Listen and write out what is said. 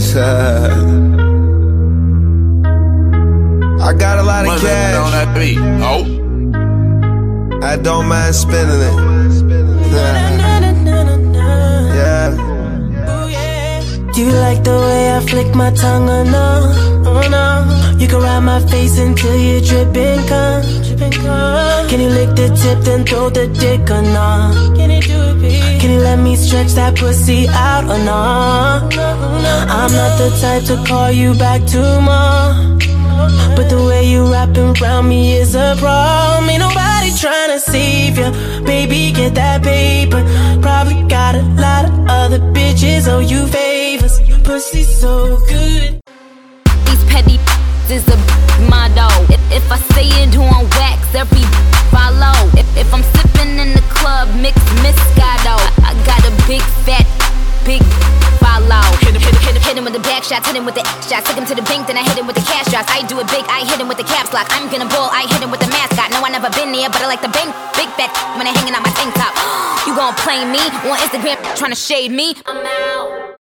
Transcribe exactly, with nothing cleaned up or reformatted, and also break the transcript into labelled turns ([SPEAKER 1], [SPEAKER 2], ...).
[SPEAKER 1] I got a lot of cash.
[SPEAKER 2] On that beat. Oh.
[SPEAKER 1] I don't mind spending it. Yeah.
[SPEAKER 3] You like the way I flick my tongue, oh no, oh no. You can ride my face until you're dripping cum. Can you lick the tip then throw the dick or no? Can you do it, baby? Can you let me stretch that pussy out or no? I'm not the type to call you back tomorrow, but the way you wrapping around me is a problem. Ain't nobody tryna save you, baby, get that paper. Probably got a lot of other bitches owe you favors. Pussy so good.
[SPEAKER 4] These petty is a motto. If, if I say it on wax, every follow. If, if I'm sipping in the club, mix Moscato. I, I got a big fat, big follow. Hit him, hit him, hit him, hit him with the back shots, hit him with the shots. Took him to the bank, then I hit him with the cash drops. I do it big, I hit him with the caps lock. I'm gonna ball, I hit him with the mascot. No, I never been there, but I like the bank, big fat when I hanging out my tank top. You gon' play me on Instagram, tryna shade me? I'm out.